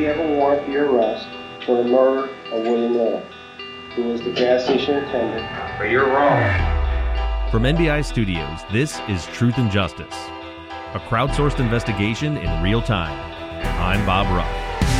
have a warrant for your arrest for the murder of William Miller, who was the gas station attendant. But you're wrong. From NBI Studios, this is Truth and Justice, a crowdsourced investigation in real time. I'm Bob Rupp.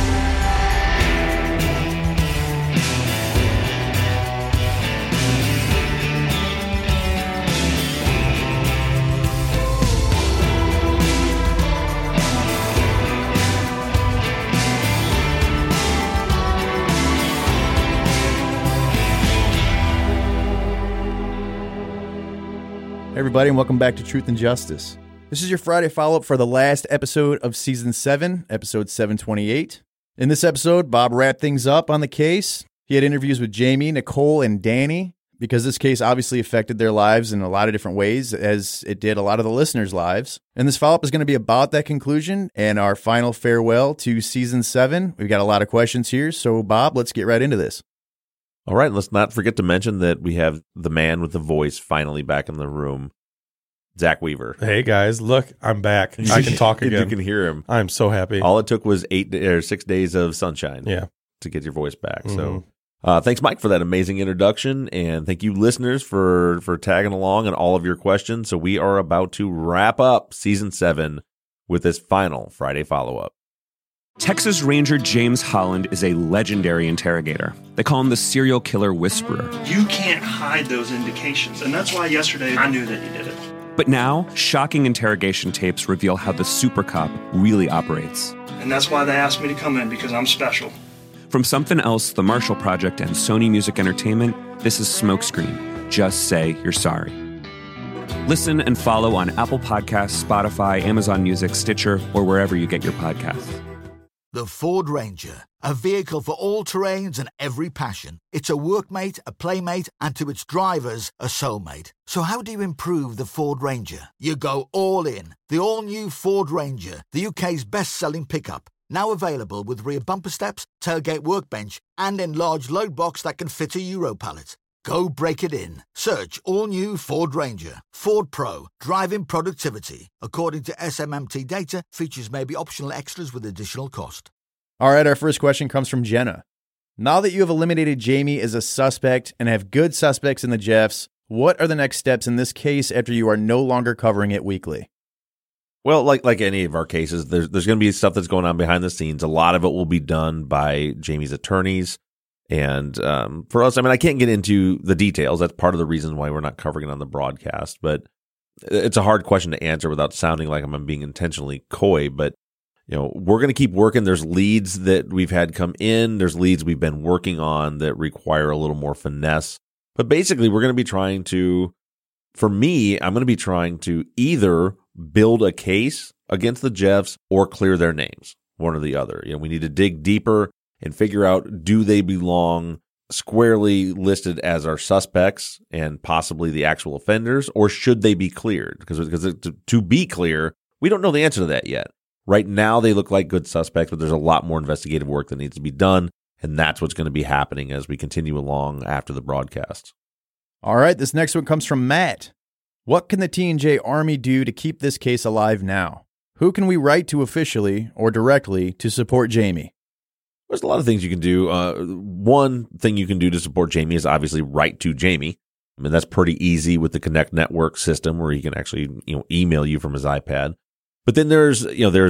Hey everybody, and welcome back to Truth and Justice. This is your Friday follow-up for the last episode of Season 7, Episode 728. In this episode, Bob wrapped things up on the case. He had interviews with Jamie, Nicole, and Danny, because this case obviously affected their lives in a lot of different ways, as it did a lot of the listeners' lives. And this follow-up is going to be about that conclusion and our final farewell to Season 7. We've got a lot of questions here, so Bob, let's get right into this. All right, let's not forget to mention that we have the man with the voice finally back in the room, Zach Weaver. Hey guys, look, I'm back. I can talk again. You can hear him. I'm so happy. All it took was 6 days of sunshine to get your voice back. Mm-hmm. So thanks, Mike, for that amazing introduction. And thank you, listeners, for tagging along and all of your questions. So we are about to wrap up Season 7 with this final Friday follow-up. Texas Ranger James Holland is a legendary interrogator. They call him the serial killer whisperer. You can't hide those indications, and that's why yesterday I knew that he did it. But now, shocking interrogation tapes reveal how the super cop really operates. And that's why they asked me to come in, because I'm special. From Something Else, The Marshall Project, and Sony Music Entertainment, this is Smokescreen. Just say you're sorry. Listen and follow on Apple Podcasts, Spotify, Amazon Music, Stitcher, or wherever you get your podcasts. The Ford Ranger, a vehicle for all terrains and every passion. It's a workmate, a playmate, and to its drivers, a soulmate. So how do you improve the Ford Ranger? You go all in. The all-new Ford Ranger, the UK's best-selling pickup. Now available with rear bumper steps, tailgate workbench, and enlarged load box that can fit a Euro pallet. Go break it in. Search all-new Ford Ranger. Ford Pro. Driving productivity. According to SMMT data, features may be optional extras with additional cost. All right, our first question comes from Jenna. Now that you have eliminated Jamie as a suspect and have good suspects in the Jeffs, what are the next steps in this case after you are no longer covering it weekly? Well, like any of our cases, there's going to be stuff that's going on behind the scenes. A lot of it will be done by Jamie's attorneys. And for us, I mean, I can't get into the details. That's part of the reason why we're not covering it on the broadcast. But it's a hard question to answer without sounding like I'm being intentionally coy. But, you know, we're going to keep working. There's leads that we've had come in. There's leads we've been working on that require a little more finesse. But basically, we're going to be trying to, for me, I'm going to be trying to either build a case against the Jeffs or clear their names, one or the other. You know, we need to dig deeper and figure out, do they belong squarely listed as our suspects and possibly the actual offenders, or should they be cleared? Because to be clear, we don't know the answer to that yet. Right now, they look like good suspects, but there's a lot more investigative work that needs to be done, and that's what's going to be happening as we continue along after the broadcast. All right, this next one comes from Matt. What can the T&J Army do to keep this case alive now? Who can we write to officially or directly to support Jamie? There's a lot of things you can do. One thing you can do to support Jamie is obviously write to Jamie. I mean, that's pretty easy with the Connect Network system where he can actually, email you from his iPad. But then there's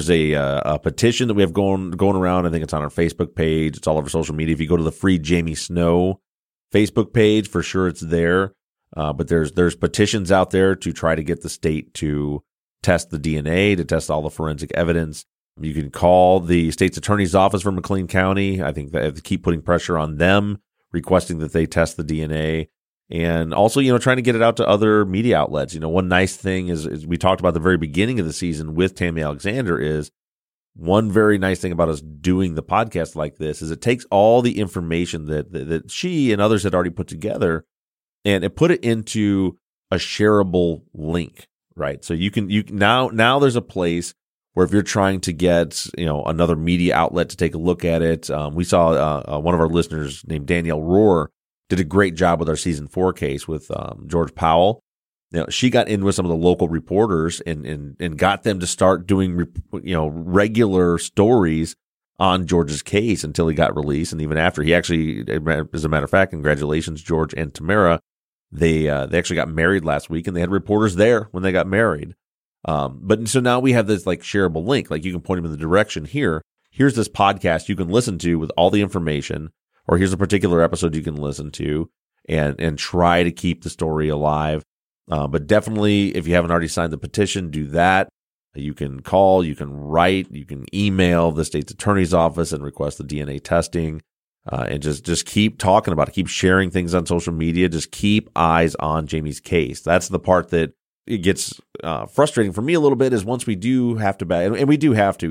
a petition that we have going around. I think it's on our Facebook page. It's all over social media. If you go to the Free Jamie Snow Facebook page, for sure it's there. But there's petitions out there to try to get the state to test the DNA, to test all the forensic evidence. You can call the state's attorney's office for McLean County. I think they have to keep putting pressure on them, requesting that they test the DNA. And also, trying to get it out to other media outlets. One nice thing is we talked about at the very beginning of the season with Tammy Alexander is one very nice thing about us doing the podcast like this is it takes all the information that she and others had already put together and it put it into a shareable link, right? So you now there's a place where if you're trying to get, another media outlet to take a look at it, we saw one of our listeners named Danielle Rohr did a great job with our season 4 case with George Powell. She got in with some of the local reporters and got them to start doing, regular stories on George's case until he got released, and even after. He actually, as a matter of fact, congratulations, George and Tamara. They actually got married last week, and they had reporters there when they got married. But so now we have this like shareable link, like you can point them in the direction here. Here's this podcast you can listen to with all the information, or here's a particular episode you can listen to and try to keep the story alive. But definitely, if you haven't already signed the petition, do that. You can call, you can write, you can email the state's attorney's office and request the DNA testing, and just keep talking about it. Keep sharing things on social media. Just keep eyes on Jamie's case. That's the part that it gets frustrating for me a little bit, is once we do have to, and we do have to,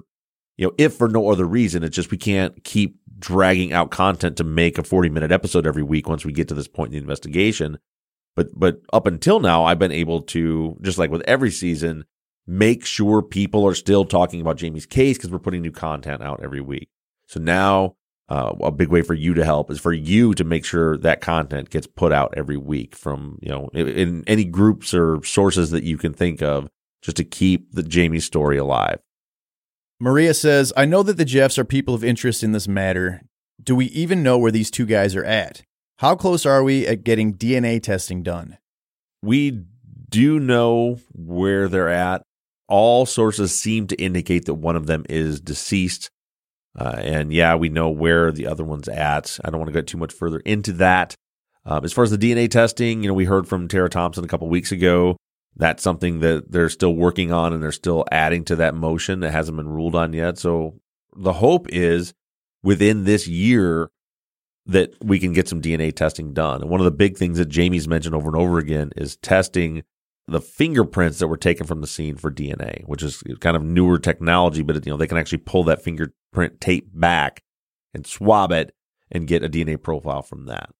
if for no other reason, it's just we can't keep dragging out content to make a 40-minute episode every week once we get to this point in the investigation. But up until now, I've been able to, just like with every season, make sure people are still talking about Jamie's case because we're putting new content out every week. So now a big way for you to help is for you to make sure that content gets put out every week from, in any groups or sources that you can think of, just to keep the Jamie story alive. Maria says, I know that the Jeffs are people of interest in this matter. Do we even know where these two guys are at? How close are we at getting DNA testing done? We do know where they're at. All sources seem to indicate that one of them is deceased. And yeah, we know where the other one's at. I don't want to get too much further into that. As far as the DNA testing, we heard from Tara Thompson a couple weeks ago. That's something that they're still working on, and they're still adding to that motion that hasn't been ruled on yet. So the hope is within this year that we can get some DNA testing done. And one of the big things that Jamie's mentioned over and over again is testing the fingerprints that were taken from the scene for DNA, which is kind of newer technology, but they can actually pull that fingerprint tape back and swab it and get a DNA profile from that.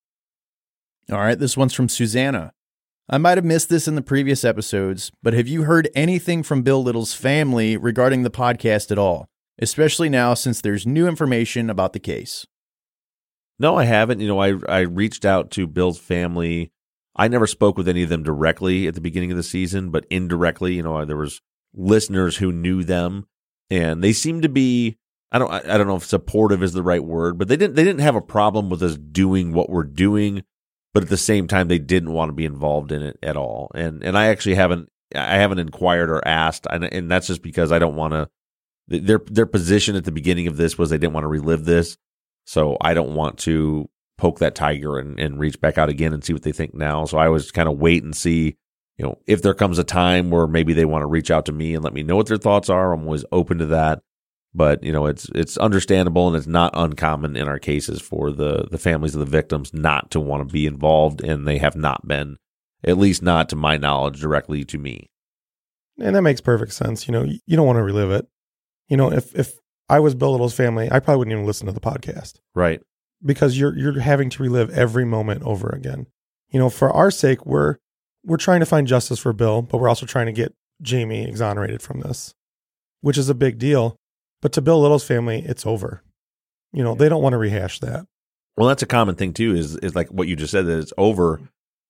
All right, this one's from Susanna. I might have missed this in the previous episodes, but have you heard anything from Bill Little's family regarding the podcast at all, especially now since there's new information about the case? No, I haven't. I reached out to Bill's family. I never spoke with any of them directly at the beginning of the season, but indirectly, there was listeners who knew them, and they seemed to be, I don't know if supportive is the right word, but they didn't have a problem with us doing what we're doing, but at the same time, they didn't want to be involved in it at all. And I actually haven't inquired or asked, and that's just because I don't want to. Their position at the beginning of this was they didn't want to relive this, so I don't want to poke that tiger and reach back out again and see what they think now. So I always kind of wait and see, if there comes a time where maybe they want to reach out to me and let me know what their thoughts are. I'm always open to that. But, it's understandable, and it's not uncommon in our cases for the families of the victims not to want to be involved, and they have not been, at least not to my knowledge, directly to me. And that makes perfect sense. You don't want to relive it. If I was Bill Little's family, I probably wouldn't even listen to the podcast. Right. Because you're having to relive every moment over again. For our sake, we're trying to find justice for Bill, but we're also trying to get Jamie exonerated from this, which is a big deal. But to Bill Little's family, it's over. They don't want to rehash that. Well, that's a common thing too, is like what you just said, that it's over.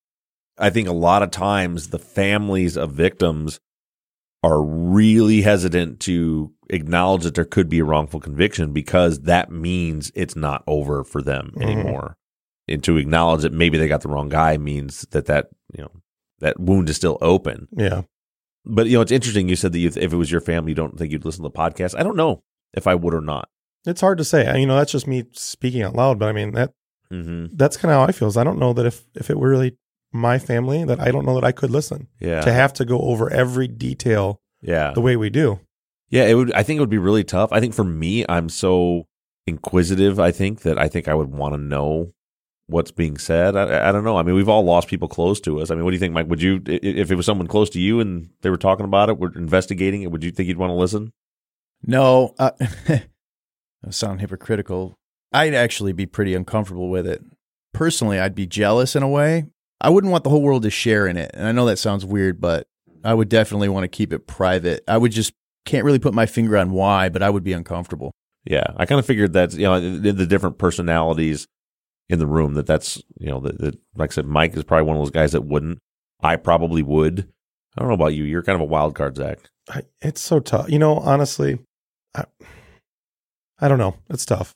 I think a lot of times the families of victims are really hesitant to acknowledge that there could be a wrongful conviction, because that means it's not over for them anymore. And to acknowledge that maybe they got the wrong guy means that wound is still open. Yeah. But, it's interesting. You said that if it was your family, you don't think you'd listen to the podcast. I don't know if I would or not. It's hard to say. That's just me speaking out loud. But I mean, that's kind of how I feel. Is I don't know that if it were really my family, that I don't know that I could listen. Yeah. To have to go over every detail. Yeah. The way we do. Yeah, I think it would be really tough. I think for me, I'm so inquisitive, I think I would want to know what's being said. I don't know. I mean, we've all lost people close to us. I mean, what do you think, Mike? Would you, if it was someone close to you and they were talking about it, were investigating it, would you think you'd want to listen? No. I sound hypocritical. I'd actually be pretty uncomfortable with it. Personally, I'd be jealous in a way. I wouldn't want the whole world to share in it. And I know that sounds weird, but I would definitely want to keep it private. I would just can't really put my finger on why, but I would be uncomfortable. Yeah, I kind of figured that, the different personalities in the room, that's, that like I said, Mike is probably one of those guys that wouldn't. I probably would. I don't know about you. You're kind of a wild card, Zach. It's so tough. Honestly, I don't know. It's tough.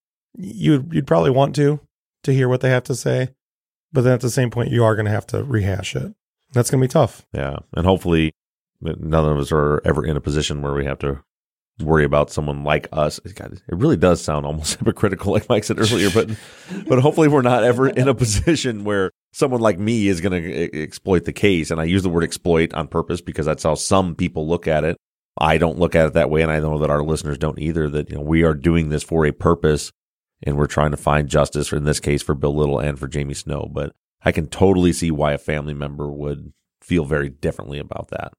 You'd probably want to hear what they have to say, but then at the same point, you are going to have to rehash it. That's going to be tough. Yeah. And hopefully none of us are ever in a position where we have to worry about someone like us. God, it really does sound almost hypocritical, like Mike said earlier, but hopefully we're not ever in a position where someone like me is going to exploit the case. And I use the word exploit on purpose because that's how some people look at it. I don't look at it that way, and I know that our listeners don't either, that we are doing this for a purpose, and we're trying to find justice, for, in this case, for Bill Little and for Jamie Snow. But I can totally see why a family member would feel very differently about that.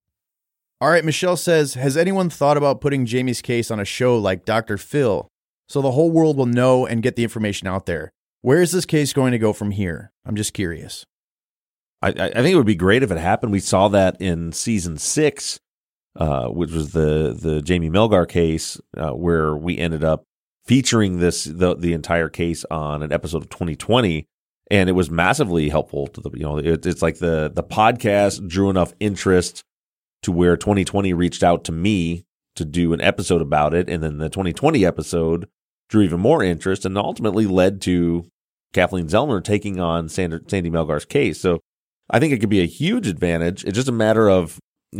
All right, Michelle says, has anyone thought about putting Jamie's case on a show like Dr. Phil so the whole world will know and get the information out there? Where is this case going to go from here? I'm just curious. I think it would be great if it happened. We saw that in season 6, which was the Jamie Melgar case, where we ended up featuring the entire case on an episode of 2020, and it was massively helpful to the it's like the podcast drew enough interest to where 2020 reached out to me to do an episode about it. And then the 2020 episode drew even more interest and ultimately led to Kathleen Zellner taking on Sandy Melgar's case. So I think it could be a huge advantage. It's just a matter of,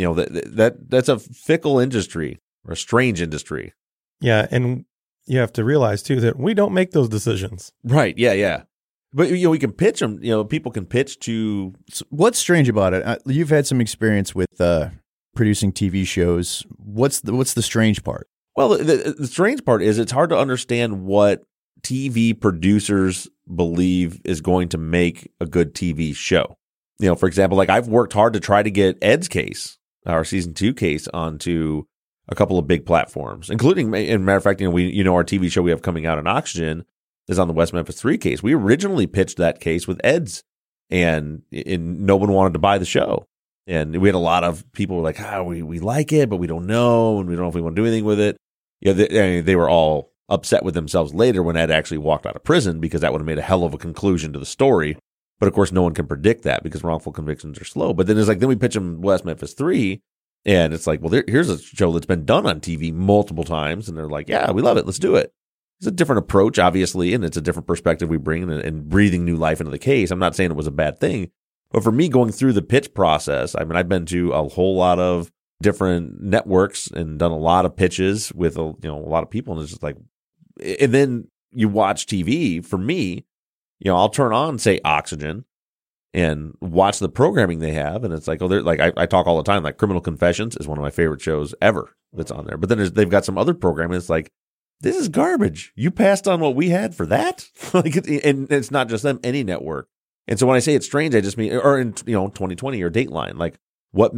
that's a fickle industry or a strange industry. Yeah. And you have to realize too, that we don't make those decisions. Right. Yeah. Yeah. But, we can pitch them, people can pitch to. What's strange about it? You've had some experience with, producing TV shows. What's the strange part? Well, the strange part is it's hard to understand what TV producers believe is going to make a good TV show. For example, like I've worked hard to try to get Ed's case, our season 2 case, onto a couple of big platforms, including, in matter of fact, our TV show we have coming out on Oxygen is on the West Memphis 3 case. We originally pitched that case with Ed's, and no one wanted to buy the show. And we had a lot of people were like, we like it, but we don't know, and we don't know if we want to do anything with it. They were all upset with themselves later when Ed actually walked out of prison, because that would have made a hell of a conclusion to the story. But of course, no one can predict that because wrongful convictions are slow. But then then we pitch them West Memphis 3, and it's like, well, here's a show that's been done on TV multiple times, and they're like, yeah, we love it, let's do it. It's a different approach, obviously, and it's a different perspective we bring and breathing new life into the case. I'm not saying it was a bad thing. But for me, going through the pitch process, I mean, I've been to a whole lot of different networks and done a lot of pitches with a lot of people, and it's just like, and then you watch TV. For me, I'll turn on, say, Oxygen, and watch the programming they have, and it's like, they're like, I talk all the time, like Criminal Confessions is one of my favorite shows ever that's on there. But then they've got some other programming. It's like, this is garbage. You passed on what we had for that, and it's not just them, any network. And so when I say it's strange, I just mean, or in 2020 or Dateline, like what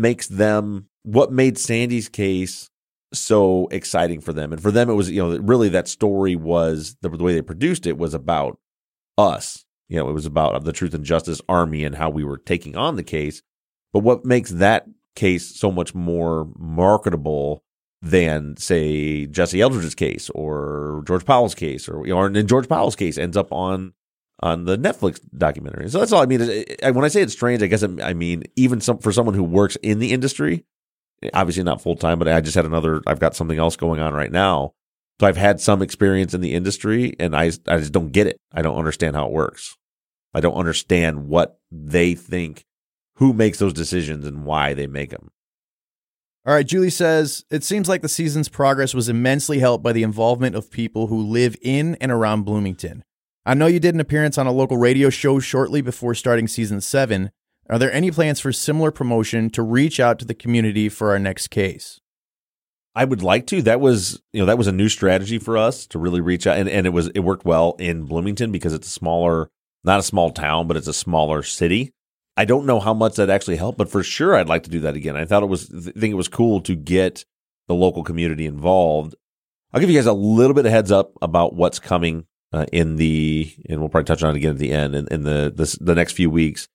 made Sandy's case so exciting for them? And for them, it was, really that story was, the way they produced it was about us. It was about the Truth and Justice Army and how we were taking on the case. But what makes that case so much more marketable than, say, Jesse Eldridge's case or George Powell's case, or and George Powell's case ends up on the Netflix documentary. So that's all I mean. When I say it's strange, I guess I mean even for someone who works in the industry, obviously not full time, but I've got something else going on right now. So I've had some experience in the industry, and I just don't get it. I don't understand how it works. I don't understand what they think, who makes those decisions, and why they make them. All right, Julie says, it seems like the season's progress was immensely helped by the involvement of people who live in and around Bloomington. I know you did an appearance on a local radio show shortly before starting season 7. Are there any plans for similar promotion to reach out to the community for our next case? I would like to. That was a new strategy for us to really reach out, and it worked well in Bloomington because it's not a small town, but it's a smaller city. I don't know how much that actually helped, but for sure I'd like to do that again. I think it was cool to get the local community involved. I'll give you guys a little bit of heads up about what's coming and we'll probably touch on it again at the end in the next few weeks.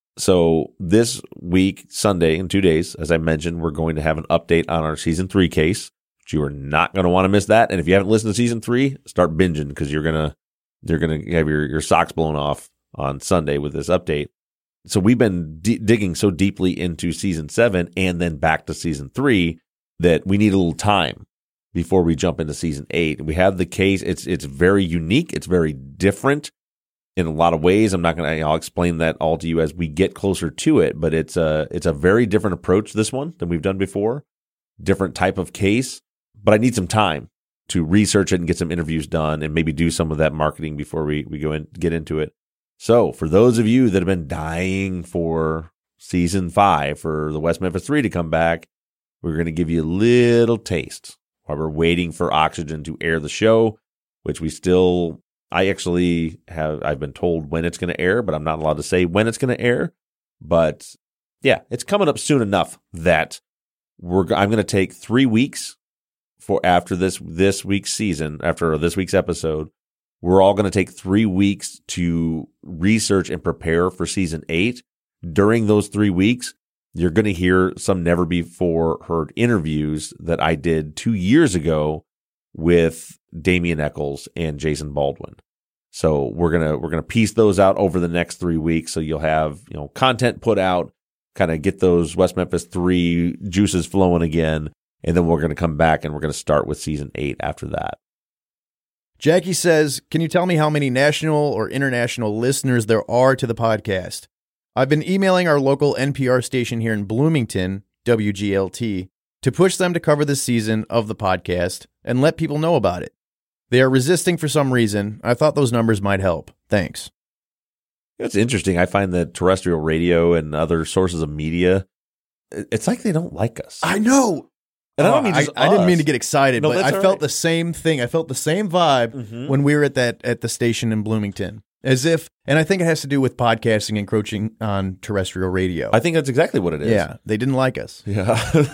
So this week, Sunday, in 2 days, as I mentioned, we're going to have an update on our season 3 case. But you are not going to want to miss that. And if you haven't listened to season 3, start binging, because you're gonna have your socks blown off on Sunday with this update. So we've been digging so deeply into season 7 and then back to season 3 that we need a little time before we jump into season 8. We have the case. It's very unique. It's very different in a lot of ways. I'll explain that all to you as we get closer to it, but it's a very different approach, this one, than we've done before. Different type of case, but I need some time to research it and get some interviews done and maybe do some of that marketing before we get into it. So for those of you that have been dying for season 5 for the West Memphis 3 to come back, we're going to give you a little taste while we're waiting for Oxygen to air the show, which I've been told when it's going to air, but I'm not allowed to say when it's going to air. But yeah, it's coming up soon enough that I'm going to take 3 weeks after this week's season, after this week's episode. We're all going to take 3 weeks to research and prepare for season 8. During those 3 weeks, you're going to hear some never before heard interviews that I did 2 years ago with Damian Eccles and Jason Baldwin. So we're gonna piece those out over the next 3 weeks. So you'll have content put out, kind of get those West Memphis 3 juices flowing again, and then we're gonna come back and we're gonna start with season 8 after that. Jackie says, can you tell me how many national or international listeners there are to the podcast? I've been emailing our local NPR station here in Bloomington, WGLT, to push them to cover this season of the podcast and let people know about it. They are resisting for some reason. I thought those numbers might help. Thanks. It's interesting. I find that terrestrial radio and other sources of media, it's like they don't like us. I know. And I don't mean just I didn't mean to get excited, No, but I that's all felt right. the same thing. I felt the same vibe when we were at the station in Bloomington. And I think it has to do with podcasting encroaching on terrestrial radio. I think that's exactly what it is. Yeah, they didn't like us. Yeah.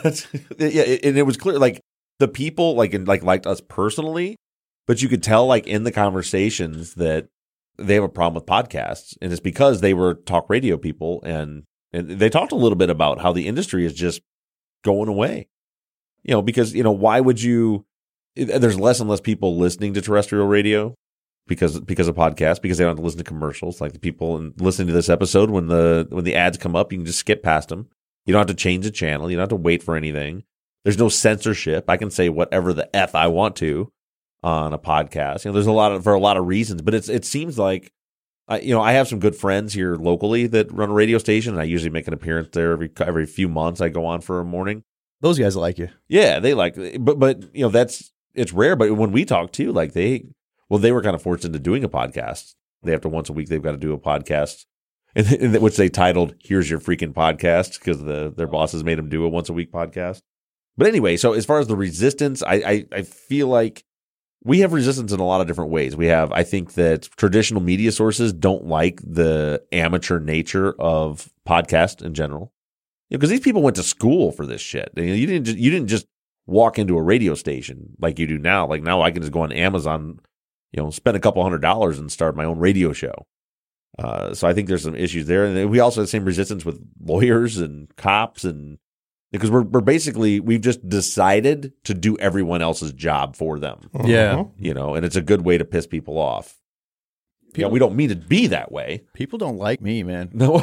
And it was clear, like, the people liked us personally, but you could tell, like, in the conversations that they have a problem with podcasts, and it's because they were talk radio people, and they talked a little bit about how the industry is just going away. Because why would you? There's less and less people listening to terrestrial radio because of podcasts, because they don't have to listen to commercials. Like the people listening to this episode, when the ads come up, you can just skip past them. You don't have to change the channel. You don't have to wait for anything. There's no censorship. I can say whatever the F I want to on a podcast. There's for a lot of reasons, but it seems like, I have some good friends here locally that run a radio station, and I usually make an appearance there every few months. I go on for a morning. Those guys like you. Yeah, they like, but it's rare. But when we talk too, like they were kind of forced into doing a podcast. They have to once a week, they've got to do a podcast, which they titled "Here's Your Freaking Podcast" because their bosses made them do a once a week podcast. But anyway, so as far as the resistance, I feel like we have resistance in a lot of different ways. I think that traditional media sources don't like the amateur nature of podcasts in general. Because these people went to school for this shit. You didn't just walk into a radio station like you do now. Like now I can just go on Amazon, spend a couple $100 and start my own radio show. So I think there's some issues there. And we also have the same resistance with lawyers and cops, and because we've just decided to do everyone else's job for them. Yeah. And it's a good way to piss people off. We don't mean to be that way. People don't like me, man. No.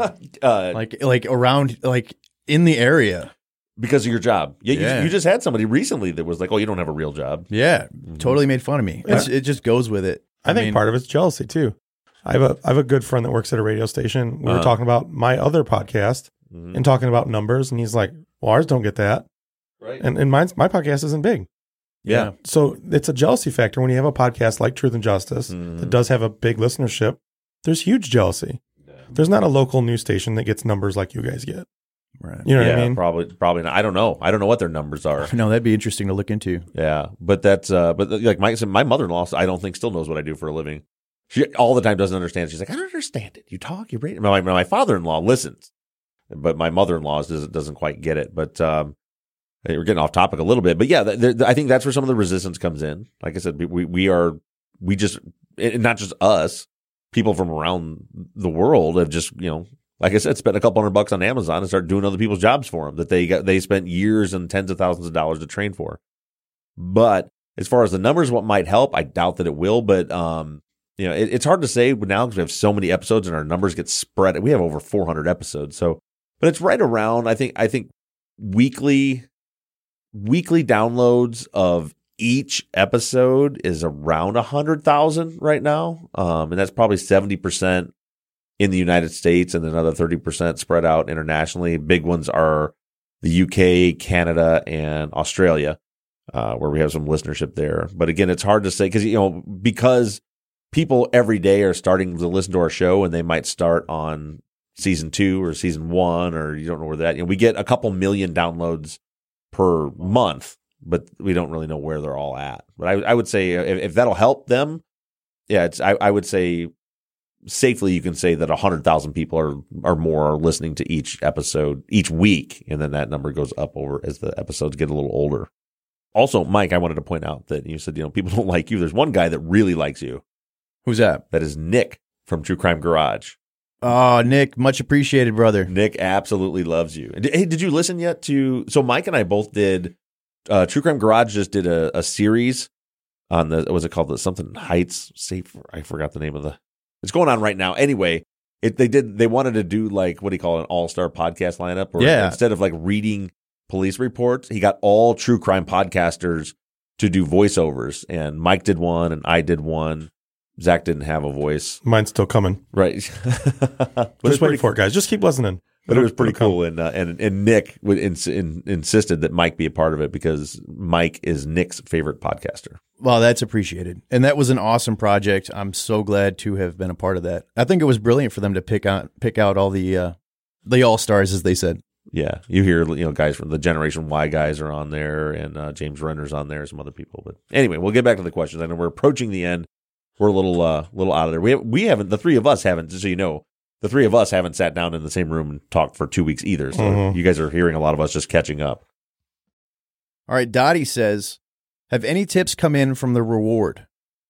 like around, like in the area. Because of your job. Yeah. You just had somebody recently that was like, oh, you don't have a real job. Yeah. Totally made fun of me. Yeah. It just goes with it. I think part of it's jealousy too. I have a good friend that works at a radio station. We were talking about my other podcast and talking about numbers, and he's like, well, ours don't get that. Right. And my podcast isn't big. Yeah. So it's a jealousy factor when you have a podcast like Truth and Justice that does have a big listenership. There's huge jealousy. There's not a local news station that gets numbers like you guys get. Right. You know what I mean? Probably not. I don't know. I don't know what their numbers are. No, that'd be interesting to look into. Yeah. But that's, like my mother-in-law, I don't think still knows what I do for a living. She all the time doesn't understand. She's like, I don't understand it. You talk, you rate. My father-in-law listens, but my mother-in-law doesn't quite get it. But, we're getting off topic a little bit, but yeah, I think that's where some of the resistance comes in. Like I said, we just, and not just us, people from around the world have just, like I said, spent a couple $100 on Amazon and started doing other people's jobs for them that they spent years and tens of thousands of dollars to train for. But as far as the numbers, what might help, I doubt that it will. But it's hard to say now because we have so many episodes and our numbers get spread. We have over 400 episodes, but it's right around. I think weekly. weekly downloads of each episode is around 100,000 right now. And that's probably 70% in the United States and another 30% spread out internationally. Big ones are the UK, Canada, and Australia, where we have some listenership there. But again, it's hard to say because people every day are starting to listen to our show, and they might start on season 2 or season 1, or you don't know where that. We get a couple million downloads per month, but we don't really know where they're all at. But I would say if that'll help them, I would say safely you can say that 100,000 people or more are listening to each episode each week, and then that number goes up over as the episodes get a little older. Also, Mike, I wanted to point out that you said people don't like you. There's one guy that really likes you. Who's that? That is Nick from True Crime Garage. Oh, Nick, much appreciated, brother. Nick absolutely loves you. Hey, did you listen yet to? So Mike and I both did. True Crime Garage just did a series on the. What was it called? Something Heights Safe. I forgot the name of the. It's going on right now. Anyway, they wanted to do like, what do you call it, an all-star podcast lineup? Or instead of like reading police reports, he got all true crime podcasters to do voiceovers. And Mike did one and I did one. Zach didn't have a voice. Mine's still coming. Right. Just wait for it, guys. Just keep listening. But it was pretty cool. And Nick insisted that Mike be a part of it because Mike is Nick's favorite podcaster. Well, that's appreciated. And that was an awesome project. I'm so glad to have been a part of that. I think it was brilliant for them to pick out all the all-stars, as they said. Yeah. You hear, guys from the Generation Y guys are on there, and James Renner's on there, some other people. But anyway, we'll get back to the questions. I know we're approaching the end. We're a little out of there. We haven't, the three of us haven't, just so you know, the three of us haven't sat down in the same room and talked for 2 weeks either. So you guys are hearing a lot of us just catching up. All right. Dottie says, have any tips come in from the reward?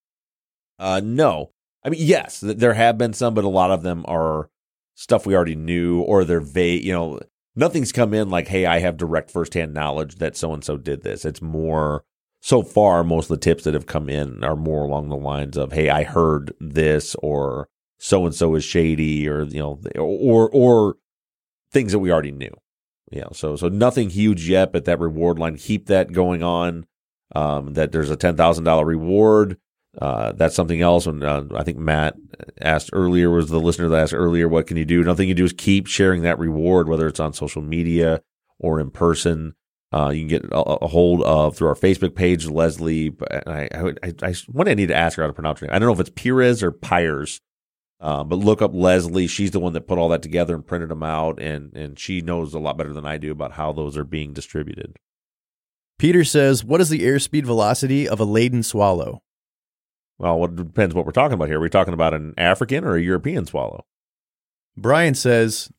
No. I mean, yes, there have been some, but a lot of them are stuff we already knew, or they're vague. Nothing's come in like, hey, I have direct firsthand knowledge that so-and-so did this. It's more, so far, most of the tips that have come in are more along the lines of, hey, I heard this, or so-and-so is shady, or, or things that we already knew. So nothing huge yet, but that reward line, keep that going on. That there's a $10,000 reward. That's something else. And I think Matt asked earlier, was the listener that asked earlier, what can you do? Nothing you do is keep sharing that reward, whether it's on social media or in person. You can get a hold of through our Facebook page, Leslie. One day I need to ask her how to pronounce her name. I don't know if it's Pires or Pires, but look up Leslie. She's the one that put all that together and printed them out, and she knows a lot better than I do about how those are being distributed. Peter says, what is the airspeed velocity of a laden swallow? Well, it depends what we're talking about here. Are we talking about an African or a European swallow? Brian says,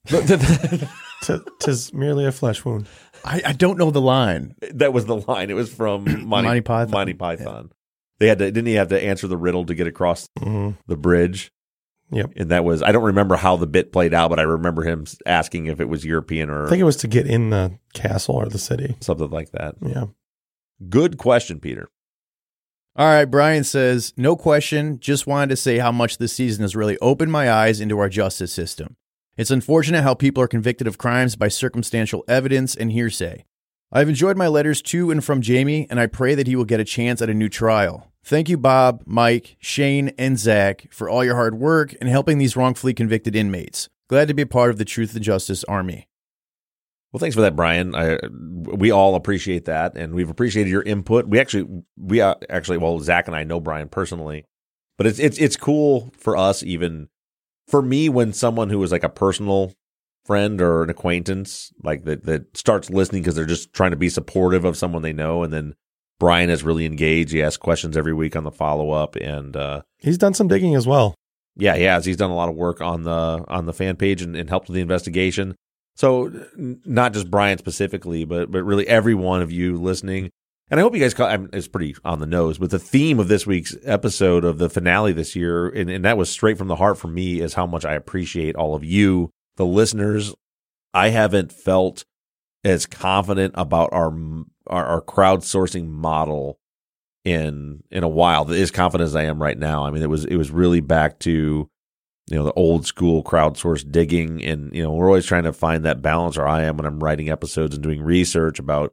"'Tis merely a flesh wound." I don't know the line. That was the line. It was from Monty Python. Yeah. Didn't he have to answer the riddle to get across the bridge? Yep. And that was, I don't remember how the bit played out, but I remember him asking if it was European or... I think it was to get in the castle or the city. Something like that. Yeah. Good question, Peter. All right, Brian says, no question, just wanted to say how much this season has really opened my eyes into our justice system. It's unfortunate how people are convicted of crimes by circumstantial evidence and hearsay. I've enjoyed my letters to and from Jamie, and I pray that he will get a chance at a new trial. Thank you, Bob, Mike, Shane, and Zach, for all your hard work and helping these wrongfully convicted inmates. Glad to be a part of the Truth and Justice Army. Well, thanks for that, Brian. We all appreciate that, and we've appreciated your input. We actually, Zach and I know Brian personally, but it's cool for us, even for me, when someone who is like a personal friend or an acquaintance, like that starts listening because they're just trying to be supportive of someone they know, and then Brian is really engaged. He asks questions every week on the follow up, and he's done some digging as well. Yeah, he has. He's done a lot of work on the fan page and helped with the investigation. So not just Brian specifically, but really every one of you listening. And I hope you guys it's pretty on the nose, but the theme of this week's episode of the finale this year, and that was straight from the heart for me, is how much I appreciate all of you, the listeners. I haven't felt as confident about our crowdsourcing model in a while, as confident as I am right now. I mean, it was really back to, the old school crowdsource digging, and we're always trying to find that balance, or I am, when I'm writing episodes and doing research about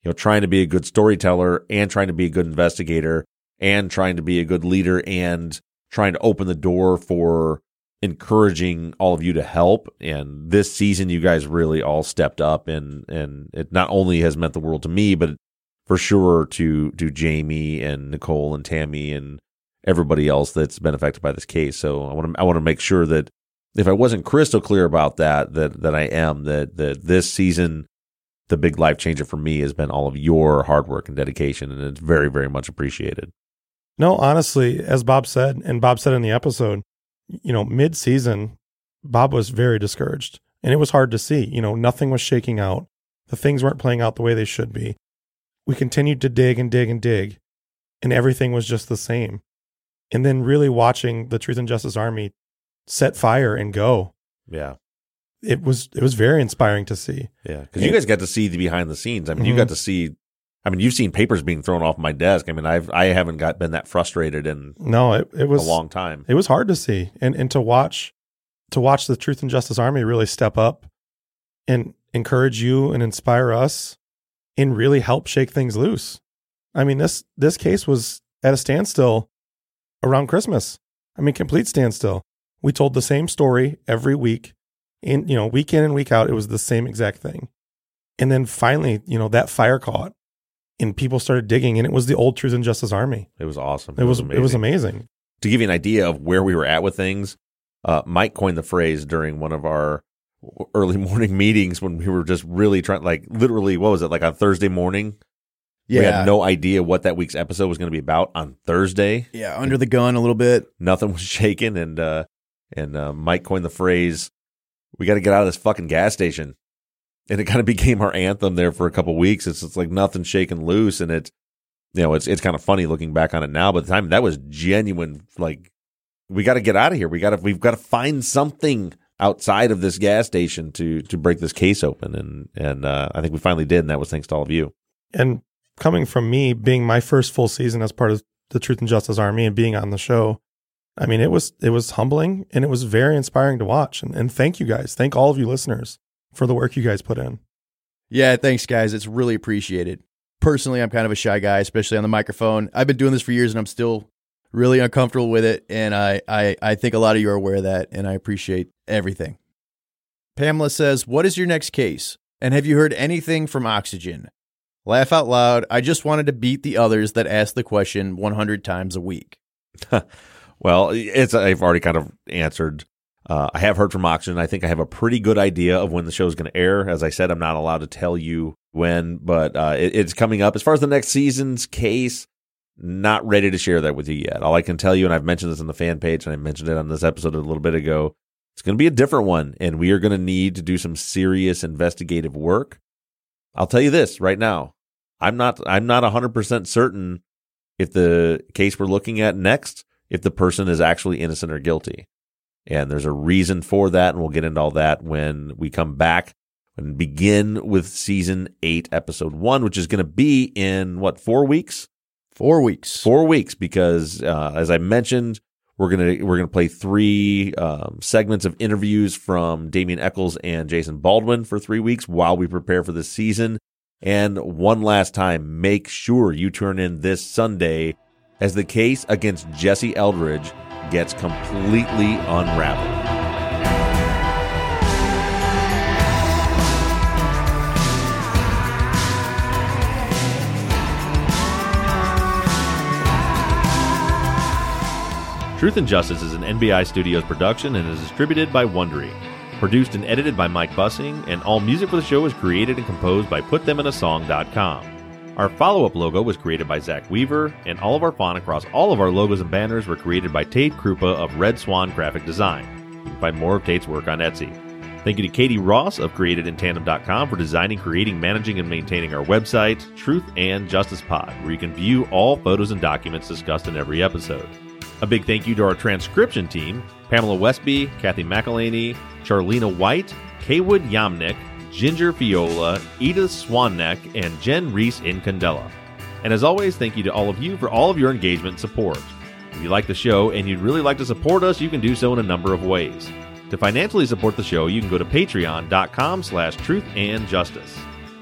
trying to be a good storyteller and trying to be a good investigator and trying to be a good leader and trying to open the door for encouraging all of you to help. And this season, you guys really all stepped up, and it not only has meant the world to me, but for sure to Jamie and Nicole and Tammy and everybody else that's been affected by this case. So I want to make sure that if I wasn't crystal clear about that I am, that this season, the big life changer for me has been all of your hard work and dedication, and it's very, very much appreciated. No, honestly, as Bob said, and Bob said in the episode, mid-season, Bob was very discouraged, and it was hard to see. Nothing was shaking out. The things weren't playing out the way they should be. We continued to dig and dig and dig, and everything was just the same. And then really watching the Truth and Justice Army set fire and go. Yeah. It was very inspiring to see. Yeah, because you guys got to see the behind the scenes. I mean, you got to see. I mean, you've seen papers being thrown off my desk. I mean, I haven't been that frustrated in it was a long time. It was hard to see and to watch the Truth and Justice Army really step up and encourage you and inspire us and really help shake things loose. I mean, this case was at a standstill around Christmas. I mean, complete standstill. We told the same story every week. Week in and week out, it was the same exact thing. And then finally, that fire caught and people started digging, and it was the old Truth and Justice Army. It was awesome. It was amazing. To give you an idea of where we were at with things, Mike coined the phrase during one of our early morning meetings when we were just really trying, like literally, what was it, like on Thursday morning? Yeah. We had no idea what that week's episode was going to be about on Thursday. Yeah, under the gun a little bit. Nothing was shaking, and Mike coined the phrase, "We got to get out of this fucking gas station." And it kind of became our anthem there for a couple of weeks. It's like nothing shaking loose, and it's kind of funny looking back on it now. But at the time, that was genuine. Like, we got to get out of here. We've got to find something outside of this gas station to break this case open. And I think we finally did, and that was thanks to all of you. And coming from me, being my first full season as part of the Truth and Justice Army and being on the show, I mean, it was humbling, and it was very inspiring to watch. And thank you guys. Thank all of you listeners for the work you guys put in. Yeah, thanks, guys. It's really appreciated. Personally, I'm kind of a shy guy, especially on the microphone. I've been doing this for years, and I'm still really uncomfortable with it. And I think a lot of you are aware of that, and I appreciate everything. Pamela says, "What is your next case? And have you heard anything from Oxygen?" Laugh out loud. I just wanted to beat the others that ask the question 100 times a week. Well, I've already kind of answered. I have heard from Oxygen. I think I have a pretty good idea of when the show is going to air. As I said, I'm not allowed to tell you when, but it's coming up. As far as the next season's case, not ready to share that with you yet. All I can tell you, and I've mentioned this on the fan page, and I mentioned it on this episode a little bit ago, it's going to be a different one, and we are going to need to do some serious investigative work. I'll tell you this right now. I'm not 100% certain if the case we're looking at next, if the person is actually innocent or guilty. And there's a reason for that, and we'll get into all that when we come back and begin with season 8, episode 1, which is going to be in 4 weeks? 4 weeks. 4 weeks, because as I mentioned, we're gonna play 3 segments of interviews from Damien Echols and Jason Baldwin for 3 weeks while we prepare for this season. And one last time, make sure you turn in this Sunday as the case against Jesse Eldridge gets completely unraveled. Truth and Justice is an NBI Studios production and is distributed by Wondery. Produced and edited by Mike Bussing, and all music for the show is created and composed by PutThemInASong.com. Our follow-up logo was created by Zach Weaver, and all of our font across all of our logos and banners were created by Tate Krupa of Red Swan Graphic Design. You can find more of Tate's work on Etsy. Thank you to Katie Ross of CreatedInTandem.com for designing, creating, managing, and maintaining our website, Truth and Justice Pod, where you can view all photos and documents discussed in every episode. A big thank you to our transcription team, Pamela Westby, Kathy McElhaney, Charlena White, Kaywood Yamnick, Ginger Fiola, Edith Swanneck, and Jen Reese in Candela. And as always, thank you to all of you for all of your engagement and support. If you like the show and you'd really like to support us, you can do so in a number of ways. To financially support the show, you can go to patreon.com/truthandjustice.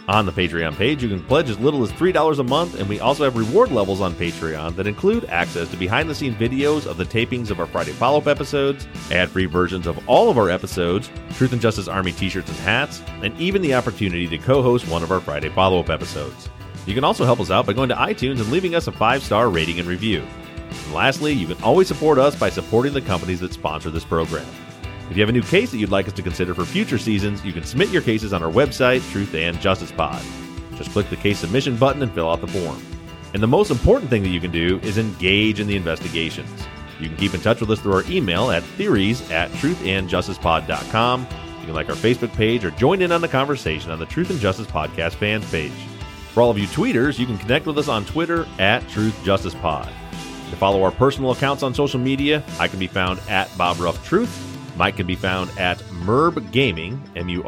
On the Patreon page, you can pledge as little as $3 a month, and we also have reward levels on Patreon that include access to behind-the-scenes videos of the tapings of our Friday follow-up episodes, ad-free versions of all of our episodes, Truth and Justice Army t-shirts and hats, and even the opportunity to co-host one of our Friday follow-up episodes. You can also help us out by going to iTunes and leaving us a 5-star rating and review. And lastly, you can always support us by supporting the companies that sponsor this program. If you have a new case that you'd like us to consider for future seasons, you can submit your cases on our website, Truth and Justice Pod. Just click the case submission button and fill out the form. And the most important thing that you can do is engage in the investigations. You can keep in touch with us through our email at theories@truthandjusticepod.com. You can like our Facebook page or join in on the conversation on the Truth and Justice Podcast fans page. For all of you tweeters, you can connect with us on Twitter at TruthJusticePod. To follow our personal accounts on social media, I can be found at BobRuffTruth. Mike can be found at Murb Gaming,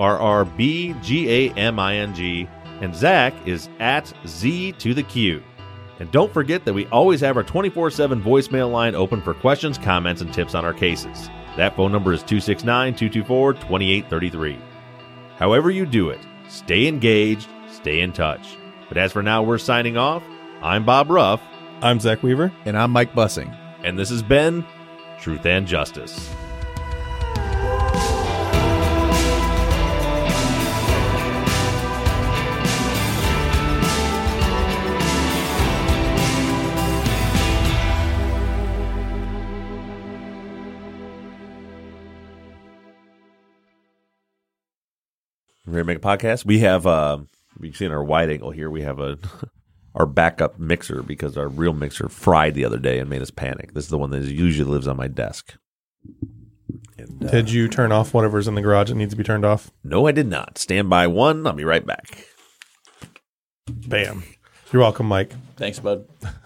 MURRBGAMING, and Zach is at Z2TheQ. And don't forget that we always have our 24/7 voicemail line open for questions, comments, and tips on our cases. That phone number is 269-224-2833. However you do it, stay engaged, stay in touch. But as for now, we're signing off. I'm Bob Ruff. I'm Zach Weaver. And I'm Mike Bussing. And this has been Truth and Justice. Ready to make a podcast? We have, you see in our wide angle here, we have our backup mixer because our real mixer fried the other day and made us panic. This is the one that usually lives on my desk. And, did you turn off whatever's in the garage that needs to be turned off? No, I did not. Stand by one. I'll be right back. Bam. You're welcome, Mike. Thanks, bud.